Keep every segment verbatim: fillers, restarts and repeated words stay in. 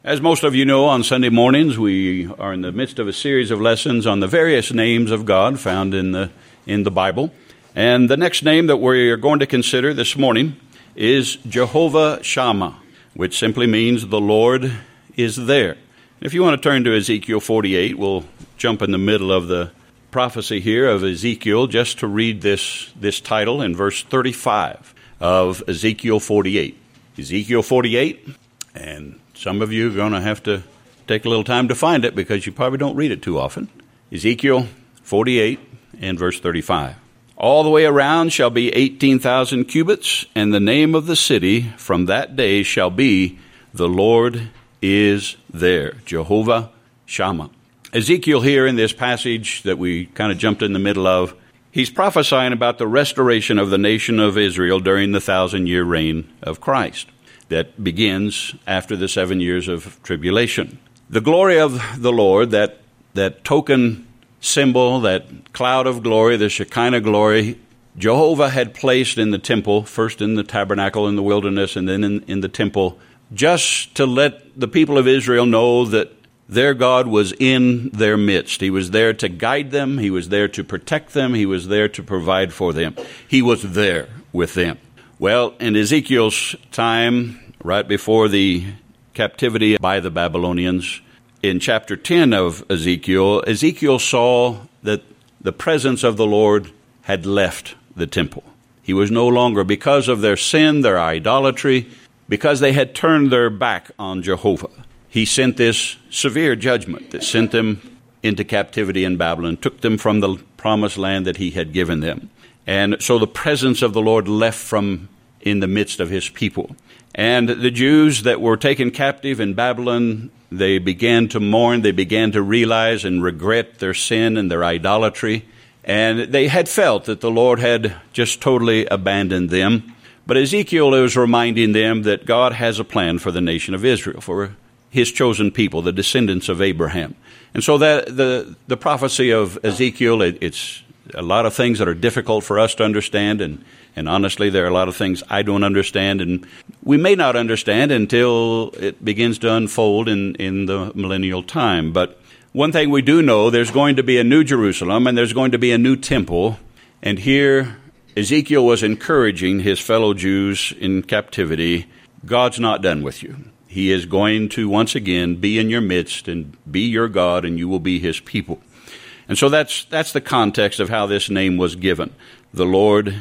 As most of you know, on Sunday mornings we are in the midst of a series of lessons on the various names of God found in the in the Bible. And the next name that we are going to consider this morning is Jehovah Shammah, which simply means the Lord is there. If you want to turn to Ezekiel forty-eight, we'll jump in the middle of the prophecy here of Ezekiel just to read this, this title in verse thirty-five of Ezekiel forty-eight. Ezekiel forty-eight, and some of you are going to have to take a little time to find it because you probably don't read it too often. Ezekiel forty-eight and verse thirty-five. All the way around shall be eighteen thousand cubits, and the name of the city from that day shall be, the Lord is there. Jehovah Shammah. Ezekiel here in this passage that we kind of jumped in the middle of, he's prophesying about the restoration of the nation of Israel during the thousand-year reign of Christ that begins after the seven years of tribulation. The glory of the Lord, that that token symbol, that cloud of glory, the Shekinah glory, Jehovah had placed in the temple, first in the tabernacle in the wilderness and then in, in the temple, just to let the people of Israel know that their God was in their midst. He was there to guide them. He was there to protect them. He was there to provide for them. He was there with them. Well, in Ezekiel's time, right before the captivity by the Babylonians, in chapter ten of Ezekiel, Ezekiel saw that the presence of the Lord had left the temple. He was no longer, because of their sin, their idolatry, because they had turned their back on Jehovah. He sent this severe judgment that sent them into captivity in Babylon, took them from the promised land that he had given them. And so the presence of the Lord left from in the midst of his people. And the Jews that were taken captive in Babylon, they began to mourn, they began to realize and regret their sin and their idolatry. And they had felt that the Lord had just totally abandoned them. But Ezekiel was reminding them that God has a plan for the nation of Israel, for his chosen people, the descendants of Abraham. And so that the, the prophecy of Ezekiel, it, it's a lot of things that are difficult for us to understand, and, and honestly, there are a lot of things I don't understand, and we may not understand until it begins to unfold in, in the millennial time. But one thing we do know, there's going to be a new Jerusalem, and there's going to be a new temple, and here Ezekiel was encouraging his fellow Jews in captivity, God's not done with you. He is going to once again be in your midst and be your God, and you will be his people. And so that's that's the context of how this name was given. The Lord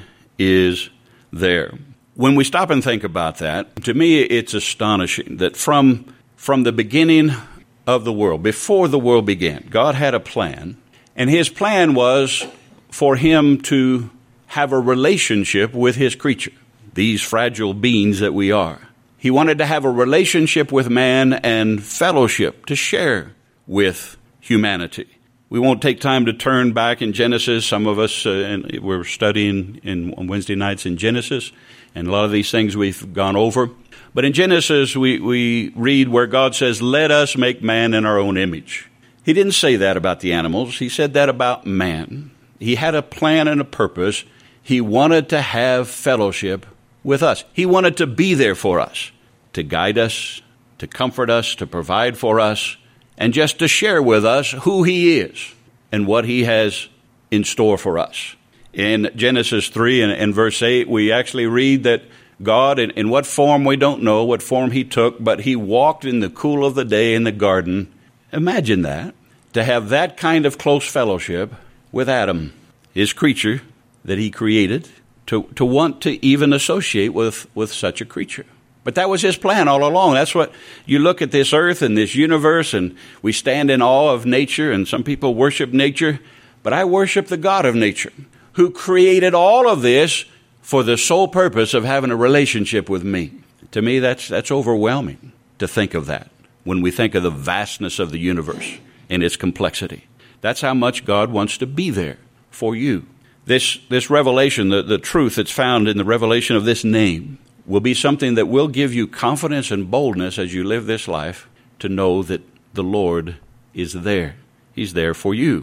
is there. When we stop and think about that, to me it's astonishing that from, from the beginning of the world, before the world began, God had a plan, and his plan was for him to have a relationship with his creature, these fragile beings that we are. He wanted to have a relationship with man and fellowship to share with humanity. We won't take time to turn back in Genesis. Some of us, uh, and we're studying in, on Wednesday nights in Genesis, and a lot of these things we've gone over. But in Genesis, we, we read where God says, let us make man in our own image. He didn't say that about the animals. He said that about man. He had a plan and a purpose. He wanted to have fellowship with us. He wanted to be there for us, to guide us, to comfort us, to provide for us, and just to share with us who he is and what he has in store for us. In Genesis three and, and verse eight, we actually read that God, in, in what form we don't know, what form he took, but he walked in the cool of the day in the garden. Imagine that, to have that kind of close fellowship with Adam, his creature that he created, to, to want to even associate with, with such a creature. But that was his plan all along. That's what you look at this earth and this universe, and we stand in awe of nature, and some people worship nature, but I worship the God of nature, who created all of this for the sole purpose of having a relationship with me. To me, that's that's overwhelming to think of that when we think of the vastness of the universe and its complexity. That's how much God wants to be there for you. This this revelation, the, the truth that's found in the revelation of this name, will be something that will give you confidence and boldness as you live this life to know that the Lord is there. He's there for you.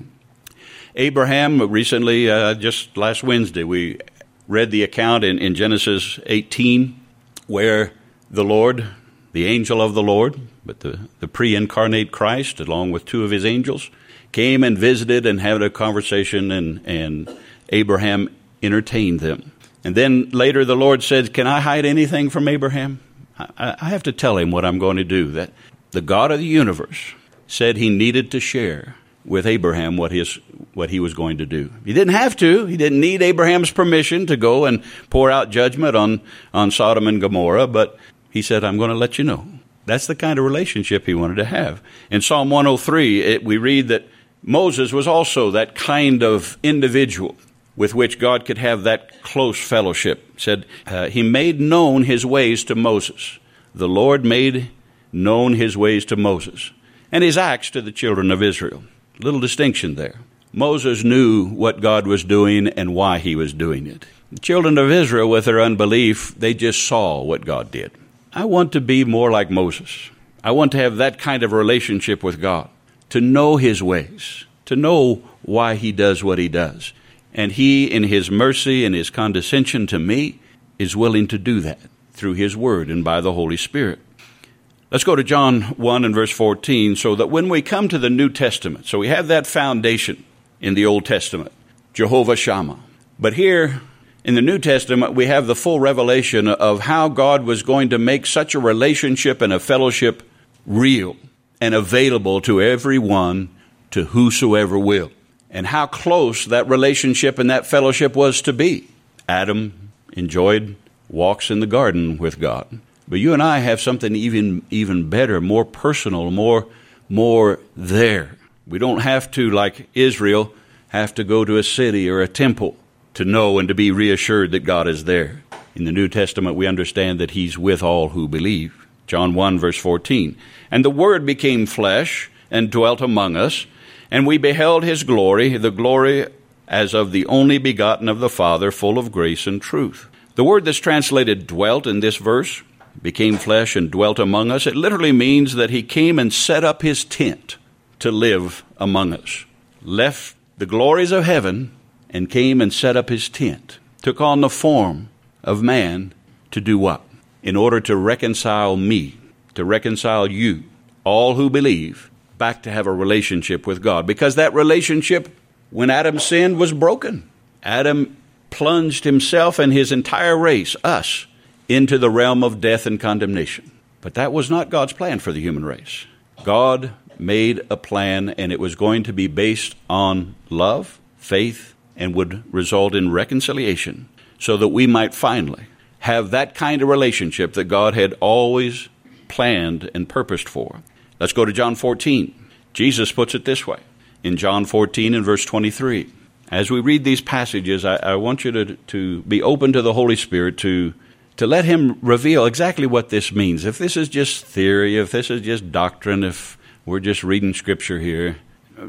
Abraham, recently, uh, just last Wednesday, we read the account in, in Genesis eighteen where the Lord the angel of the Lord, but the, the pre-incarnate Christ, along with two of his angels, came and visited and had a conversation, and, and Abraham entertained them. And then later the Lord said, can I hide anything from Abraham? I, I have to tell him what I'm going to do. That the God of the universe said he needed to share with Abraham what his what he was going to do. He didn't have to. He didn't need Abraham's permission to go and pour out judgment on, on Sodom and Gomorrah, but he said, I'm going to let you know. That's the kind of relationship he wanted to have. In Psalm one oh three, it, we read that Moses was also that kind of individual with which God could have that close fellowship. It said, uh, he made known his ways to Moses. The Lord made known his ways to Moses, and his acts to the children of Israel. Little distinction there. Moses knew what God was doing and why he was doing it. The children of Israel, with their unbelief, they just saw what God did. I want to be more like Moses. I want to have that kind of relationship with God, to know his ways, to know why he does what he does. And he, in his mercy and his condescension to me, is willing to do that through his word and by the Holy Spirit. Let's go to John one and verse fourteen, so that when we come to the New Testament, so we have that foundation in the Old Testament, Jehovah Shammah. But here in the New Testament, we have the full revelation of how God was going to make such a relationship and a fellowship real and available to everyone, to whosoever will, and how close that relationship and that fellowship was to be. Adam enjoyed walks in the garden with God. But you and I have something even even better, more personal, more more there. We don't have to, like Israel, have to go to a city or a temple to know and to be reassured that God is there. In the New Testament, we understand that he's with all who believe. John one, verse fourteen. And the Word became flesh and dwelt among us, and we beheld his glory, the glory as of the only begotten of the Father, full of grace and truth. The word that's translated dwelt in this verse, became flesh and dwelt among us, it literally means that he came and set up his tent to live among us. Left the glories of heaven and came and set up his tent. Took on the form of man to do what? In order to reconcile me, to reconcile you, all who believe, back to have a relationship with God. Because that relationship, when Adam sinned, was broken. Adam plunged himself and his entire race, us, into the realm of death and condemnation. But that was not God's plan for the human race. God made a plan, and it was going to be based on love, faith, and would result in reconciliation, so that we might finally have that kind of relationship that God had always planned and purposed for. Let's go to John fourteen. Jesus puts it this way in John fourteen and verse twenty-three. As we read these passages, I, I want you to, to be open to the Holy Spirit to to let him reveal exactly what this means. If this is just theory, if this is just doctrine, if we're just reading Scripture here,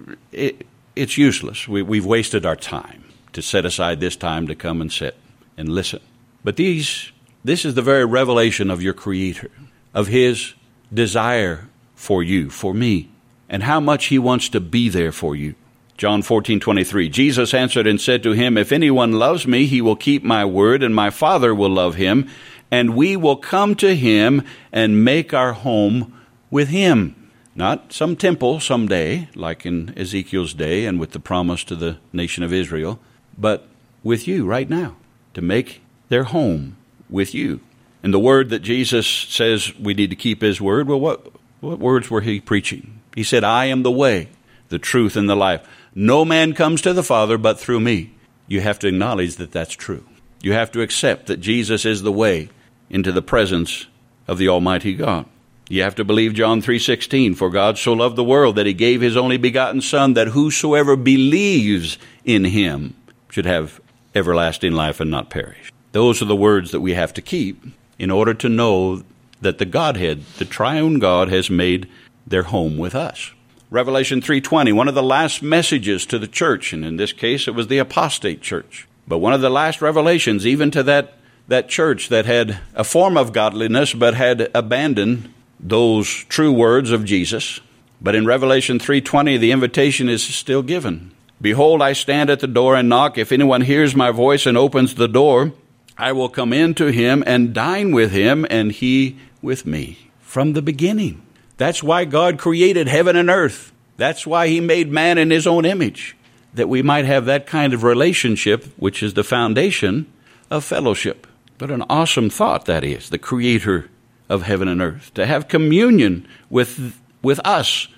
it, it's useless. We, we've wasted our time to set aside this time to come and sit and listen. But these, this is the very revelation of your Creator, of his desire for you, for me, and how much he wants to be there for you. John fourteen twenty-three, Jesus answered and said to him, if anyone loves me, he will keep my word, and my Father will love him, and we will come to him and make our home with him. Not some temple someday, like in Ezekiel's day and with the promise to the nation of Israel, but with you right now, to make their home with you. And the word that Jesus says we need to keep his word, well, what, what words were he preaching? He said, I am the way, the truth, and the life. No man comes to the Father but through me. You have to acknowledge that that's true. You have to accept that Jesus is the way into the presence of the Almighty God. You have to believe John three sixteen, for God so loved the world that he gave his only begotten Son, that whosoever believes in him should have everlasting life and not perish. Those are the words that we have to keep in order to know that the Godhead, the triune God, has made their home with us. Revelation three twenty, one of the last messages to the church, and in this case it was the apostate church. But one of the last revelations, even to that, that church that had a form of godliness but had abandoned those true words of Jesus. But in Revelation three twenty, the invitation is still given. Behold, I stand at the door and knock. If anyone hears my voice and opens the door, I will come in to him and dine with him, and he with me. from the beginning. That's why God created heaven and earth. That's why he made man in his own image, that we might have that kind of relationship, which is the foundation of fellowship. But an awesome thought that is, the creator of heaven and earth, to have communion with, with us,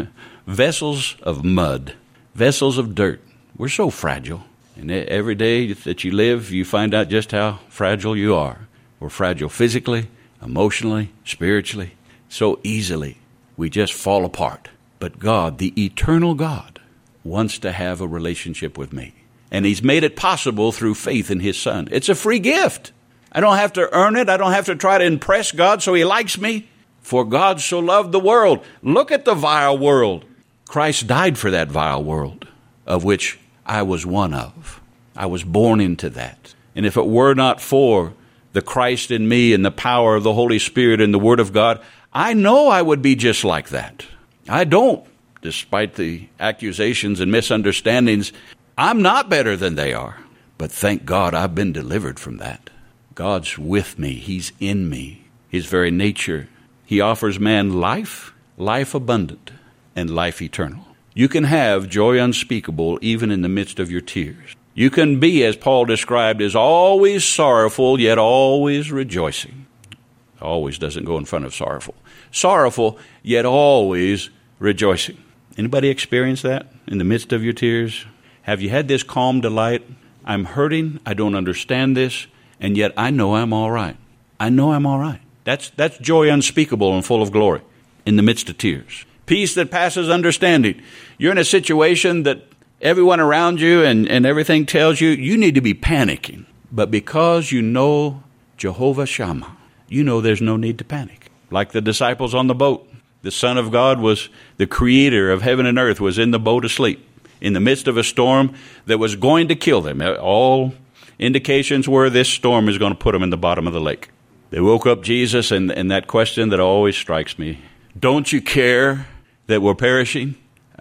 vessels of mud, vessels of dirt. We're so fragile. And every day that you live, you find out just how fragile you are. We're fragile physically, emotionally, spiritually. So easily we just fall apart. But God, the eternal God, wants to have a relationship with me. And he's made it possible through faith in his Son. It's a free gift. I don't have to earn it. I don't have to try to impress God so he likes me. For God so loved the world. Look at the vile world. Christ died for that vile world, of which I was one of. I was born into that. And if it were not for the Christ in me and the power of the Holy Spirit and the Word of God, I know I would be just like that. I don't, despite the accusations and misunderstandings. I'm not better than they are. But thank God I've been delivered from that. God's with me. He's in me. His very nature. He offers man life, life abundant, and life eternal. You can have joy unspeakable even in the midst of your tears. You can be, as Paul described, as always sorrowful, yet always rejoicing. Always doesn't go in front of sorrowful. Sorrowful, yet always rejoicing. Anybody experience that in the midst of your tears? Have you had this calm delight? I'm hurting, I don't understand this, and yet I know I'm all right. I know I'm all right. That's, that's joy unspeakable and full of glory in the midst of tears. Peace that passes understanding. You're in a situation that everyone around you and, and everything tells you, you need to be panicking. But because you know Jehovah Shammah, you know there's no need to panic. Like the disciples on the boat. The Son of God was the creator of heaven and earth, was in the boat asleep in the midst of a storm that was going to kill them. All indications were this storm is going to put them in the bottom of the lake. They woke up Jesus, and, and that question that always strikes me, don't you care that we're perishing?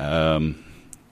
Um,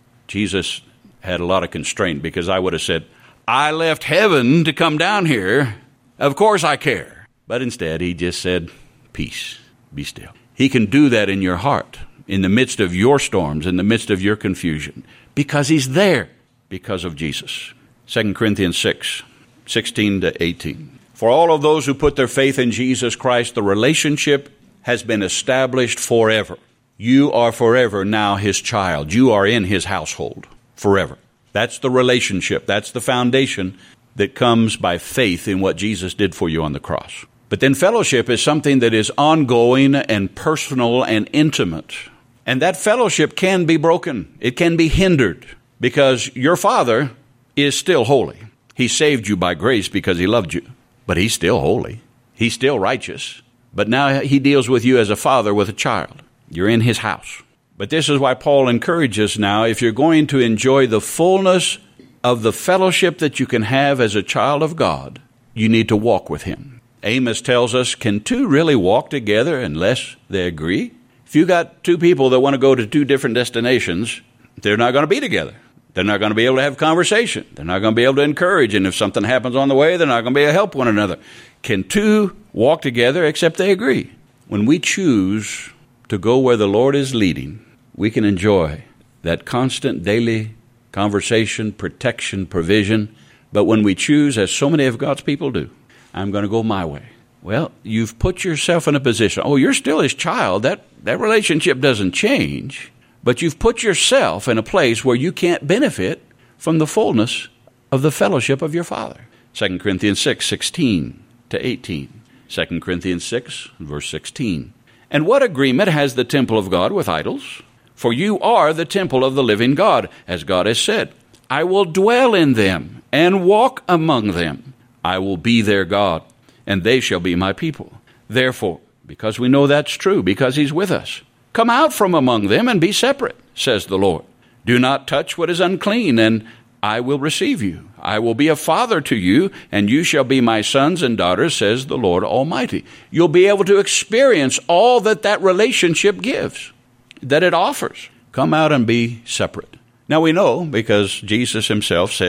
Jesus had a lot of constraint, because I would have said, I left heaven to come down here. Of course I care. But instead, he just said, peace, be still. He can do that in your heart, in the midst of your storms, in the midst of your confusion, because he's there because of Jesus. Second Corinthians six, sixteen to eighteen. For all of those who put their faith in Jesus Christ, the relationship has been established forever. You are forever now his child. You are in his household forever. That's the relationship. That's the foundation that comes by faith in what Jesus did for you on the cross. But then fellowship is something that is ongoing and personal and intimate. And that fellowship can be broken. It can be hindered, because your Father is still holy. He saved you by grace because he loved you. But he's still holy. He's still righteous. But now he deals with you as a father with a child. You're in his house. But this is why Paul encourages now, if you're going to enjoy the fullness of the fellowship that you can have as a child of God, you need to walk with him. Amos tells us, can two really walk together unless they agree? If you got two people that want to go to two different destinations, they're not going to be together. They're not going to be able to have conversation. They're not going to be able to encourage. And if something happens on the way, they're not going to be able to help one another. Can two walk together except they agree? When we choose to go where the Lord is leading, we can enjoy that constant daily conversation, protection, provision. But when we choose, as so many of God's people do, I'm going to go my way. Well, you've put yourself in a position. Oh, you're still his child. That, that relationship doesn't change. But you've put yourself in a place where you can't benefit from the fullness of the fellowship of your Father. Second Corinthians six, sixteen to eighteen. Second Corinthians six, verse sixteen. And what agreement has the temple of God with idols? For you are the temple of the living God, as God has said, I will dwell in them and walk among them. I will be their God, and they shall be my people. Therefore, because we know that's true, because he's with us, come out from among them and be separate, says the Lord. Do not touch what is unclean, and I will receive you. I will be a father to you, and you shall be my sons and daughters, says the Lord Almighty. You'll be able to experience all that that relationship gives, that it offers. Come out and be separate. Now we know, because Jesus himself said,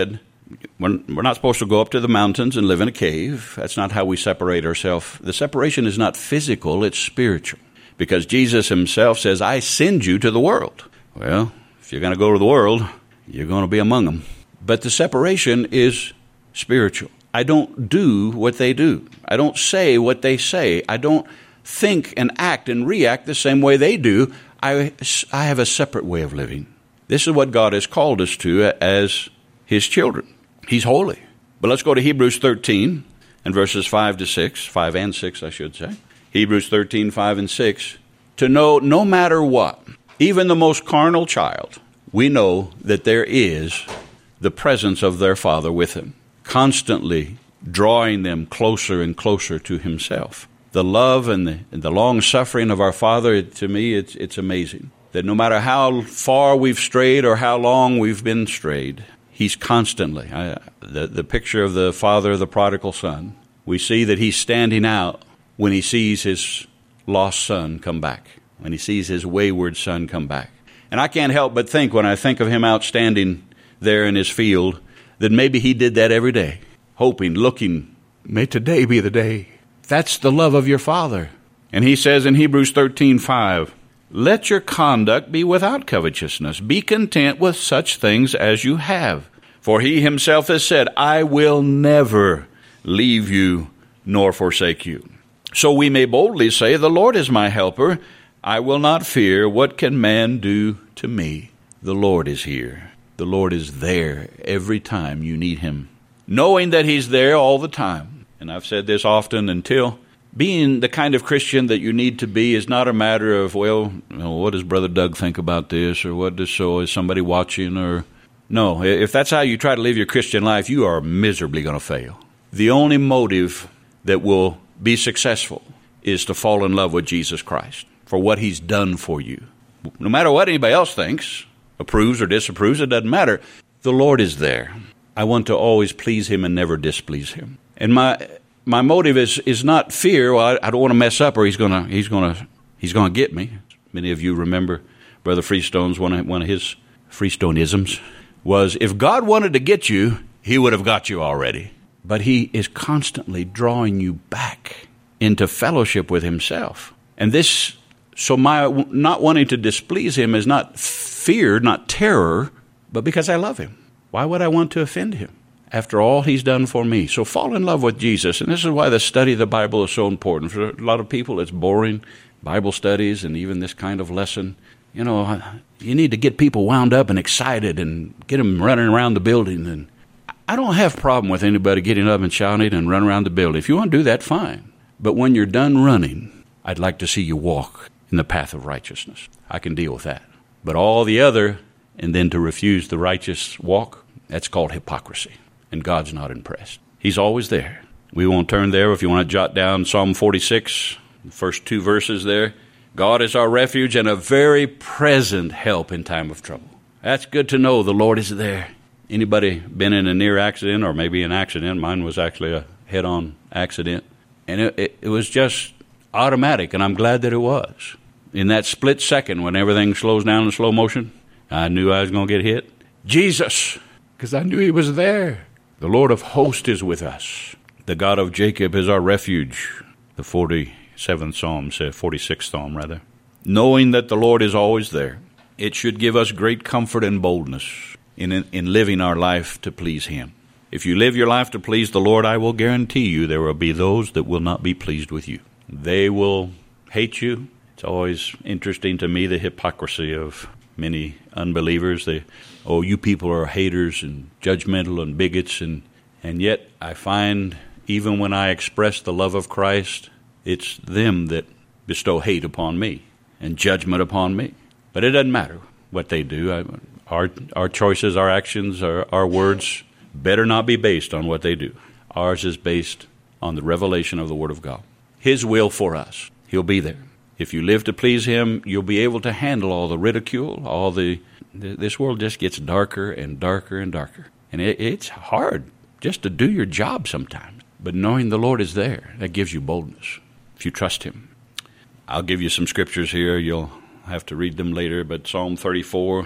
we're, we're not supposed to go up to the mountains and live in a cave. That's not how we separate ourselves. The separation is not physical, it's spiritual. Because Jesus himself says, I send you to the world. Well, if you're going to go to the world, you're going to be among them. But the separation is spiritual. I don't do what they do. I don't say what they say. I don't think and act and react the same way they do. I, I have a separate way of living. This is what God has called us to as his children. He's holy. But let's go to Hebrews thirteen and verses five to six, five and six, I should say. Hebrews thirteen, five and six. To know no matter what, even the most carnal child, we know that there is the presence of their Father with them, constantly drawing them closer and closer to himself. The love and the, and the long-suffering of our Father, to me, it's, it's amazing. That no matter how far we've strayed or how long we've been strayed, he's constantly, I, the, the picture of the father of the prodigal son, we see that he's standing out when he sees his lost son come back, when he sees his wayward son come back. And I can't help but think, when I think of him out standing there in his field, that maybe he did that every day, hoping, looking, may today be the day. That's the love of your Father. And he says in Hebrews thirteen, five, let your conduct be without covetousness. Be content with such things as you have. For he himself has said, I will never leave you nor forsake you. So we may boldly say, the Lord is my helper. I will not fear. What can man do to me? The Lord is here. The Lord is there every time you need him. Knowing that he's there all the time. And I've said this often, until being the kind of Christian that you need to be is not a matter of, well, you know, what does Brother Doug think about this? Or what does so, is somebody watching? Or no, if that's how you try to live your Christian life, you are miserably going to fail. The only motive that will be successful is to fall in love with Jesus Christ for what he's done for you. No matter what anybody else thinks, approves or disapproves, it doesn't matter. The Lord is there. I want to always please him and never displease him. And my my motive is is not fear. Well, I, I don't want to mess up, or he's gonna he's gonna he's gonna get me. Many of you remember Brother Freestone's one of one of his Freestoneisms was, if God wanted to get you, he would have got you already. But he is constantly drawing you back into fellowship with himself. And this, so my not wanting to displease him is not fear, not terror, but because I love him. Why would I want to offend him after all he's done for me? So fall in love with Jesus. And this is why the study of the Bible is so important. For a lot of people, it's boring, Bible studies and even this kind of lesson. You know, you need to get people wound up and excited and get them running around the building. And I don't have a problem with anybody getting up and shouting and running around the building. If you want to do that, fine. But when you're done running, I'd like to see you walk in the path of righteousness. I can deal with that. But all the other, and then to refuse the righteous walk, that's called hypocrisy. And God's not impressed. He's always there. We won't turn there. If you want to jot down Psalm forty-six, the first two verses there. God is our refuge and a very present help in time of trouble. That's good to know the Lord is there. Anybody been in a near accident, or maybe an accident? Mine was actually a head-on accident. And it, it, it was just automatic, and I'm glad that it was. In that split second when everything slows down in slow motion, I knew I was going to get hit. Jesus, because I knew he was there. The Lord of hosts is with us. The God of Jacob is our refuge. The forty-seventh Psalm, says, forty-sixth Psalm rather. Knowing that the Lord is always there, it should give us great comfort and boldness in, in living our life to please him. If you live your life to please the Lord, I will guarantee you there will be those that will not be pleased with you. They will hate you. It's always interesting to me, the hypocrisy of many unbelievers. They, oh, you people are haters and judgmental and bigots. And, and yet I find even when I express the love of Christ, it's them that bestow hate upon me and judgment upon me. But it doesn't matter what they do. I, our, our choices, our actions, our, our words better not be based on what they do. Ours is based on the revelation of the Word of God. His will for us. He'll be there. If you live to please him, you'll be able to handle all the ridicule, all the, this world just gets darker and darker and darker. And it, it's hard just to do your job sometimes. But knowing the Lord is there, that gives you boldness if you trust him. I'll give you some scriptures here. You'll have to read them later. But Psalm thirty-four,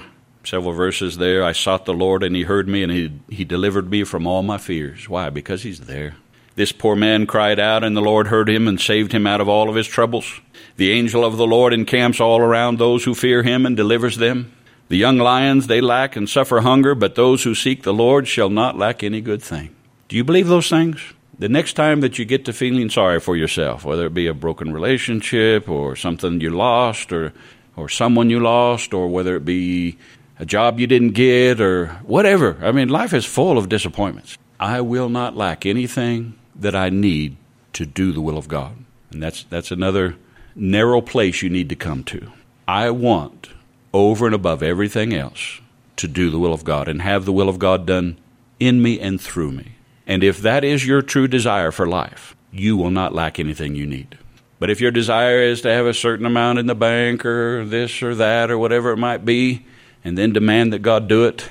Several verses there. I sought the Lord, and he heard me, and he, he delivered me from all my fears. Why? Because he's there. This poor man cried out, and the Lord heard him and saved him out of all of his troubles. The angel of the Lord encamps all around those who fear him and delivers them. The young lions, they lack and suffer hunger, but those who seek the Lord shall not lack any good thing. Do you believe those things? The next time that you get to feeling sorry for yourself, whether it be a broken relationship or something you lost or, or someone you lost, or whether it be a job you didn't get or whatever. I mean, life is full of disappointments. I will not lack anything that I need to do the will of God. And that's that's another narrow place you need to come to. I want, over and above everything else, to do the will of God and have the will of God done in me and through me. And if that is your true desire for life, you will not lack anything you need. But if your desire is to have a certain amount in the bank or this or that or whatever it might be, and then demand that God do it,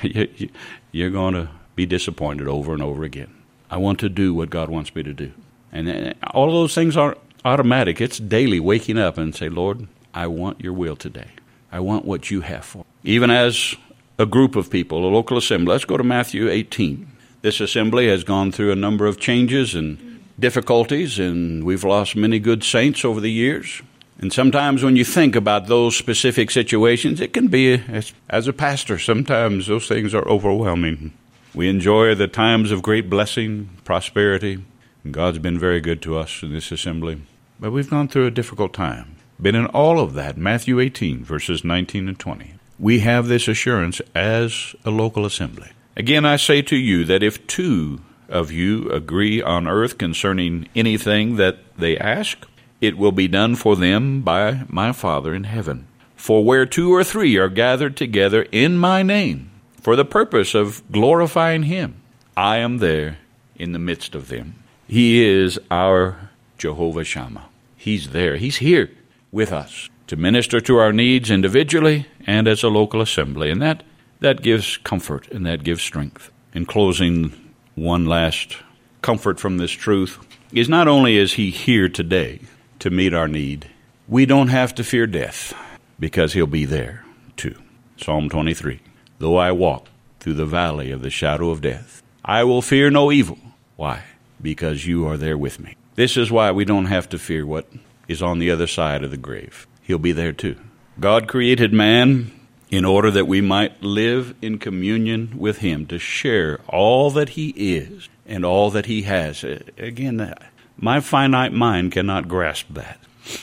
you're going to be disappointed over and over again. I want to do what God wants me to do. And all of those things aren't automatic. It's daily waking up and say, Lord, I want your will today. I want what you have for me. Even as a group of people, a local assembly. Let's go to Matthew eighteen. This assembly has gone through a number of changes and difficulties, and we've lost many good saints over the years. And sometimes when you think about those specific situations, it can be, as, as a pastor, sometimes those things are overwhelming. We enjoy the times of great blessing, prosperity, and God's been very good to us in this assembly. But we've gone through a difficult time. But in all of that, Matthew eighteen, verses nineteen and twenty, we have this assurance as a local assembly. Again, I say to you that if two of you agree on earth concerning anything that they ask, it will be done for them by my Father in heaven. For where two or three are gathered together in my name, for the purpose of glorifying him, I am there in the midst of them. He is our Jehovah Shammah. He's there. He's here with us to minister to our needs individually and as a local assembly. And that, that gives comfort and that gives strength. In closing, one last comfort from this truth is not only is he here today to meet our need, we don't have to fear death because he'll be there too. Psalm twenty-three, though I walk through the valley of the shadow of death, I will fear no evil. Why? Because you are there with me. This is why we don't have to fear what is on the other side of the grave. He'll be there too. God created man in order that we might live in communion with him, to share all that he is and all that he has. Again, my finite mind cannot grasp that.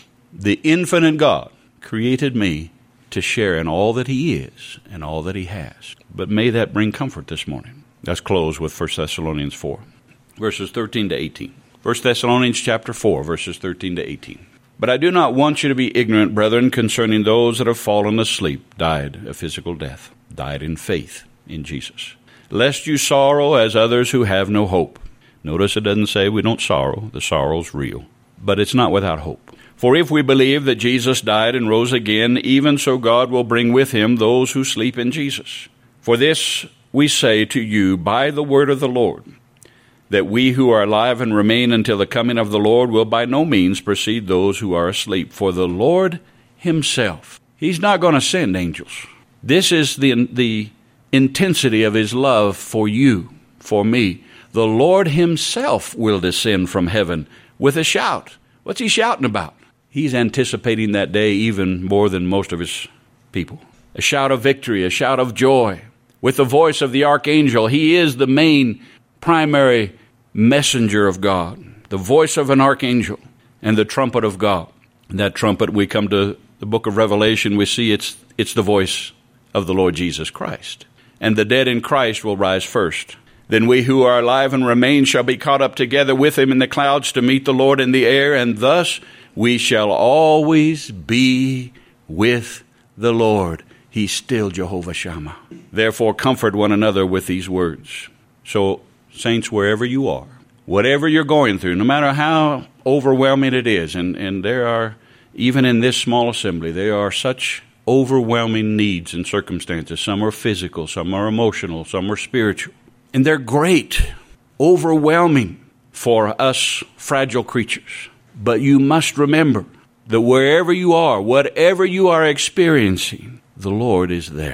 The infinite God created me to share in all that he is and all that he has. But may that bring comfort this morning. Let's close with First Thessalonians four, verses thirteen to eighteen. First Thessalonians chapter four, verses thirteen to eighteen. But I do not want you to be ignorant, brethren, concerning those that have fallen asleep, died a physical death, died in faith in Jesus, lest you sorrow as others who have no hope. Notice it doesn't say we don't sorrow. The sorrow's real. But it's not without hope. For if we believe that Jesus died and rose again, even so God will bring with him those who sleep in Jesus. For this we say to you by the word of the Lord, that we who are alive and remain until the coming of the Lord will by no means precede those who are asleep. For the Lord himself, he's not going to send angels. This is the, the intensity of his love for you, for me. The Lord himself will descend from heaven with a shout. What's he shouting about? He's anticipating that day even more than most of his people. A shout of victory, a shout of joy. With the voice of the archangel, he is the main primary messenger of God, the voice of an archangel, and the trumpet of God. And that trumpet, we come to the book of Revelation, we see it's it's the voice of the Lord Jesus Christ. And the dead in Christ will rise first. Then we who are alive and remain shall be caught up together with him in the clouds to meet the Lord in the air, and thus we shall always be with the Lord. He's still Jehovah Shammah. Therefore comfort one another with these words. So, saints, wherever you are, whatever you're going through, no matter how overwhelming it is, and, and there are, even in this small assembly, there are such overwhelming needs and circumstances. Some are physical, some are emotional, some are spiritual. And they're great, overwhelming for us fragile creatures. But you must remember that wherever you are, whatever you are experiencing, the Lord is there.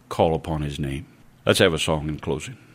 call upon his name. Let's have a song in closing.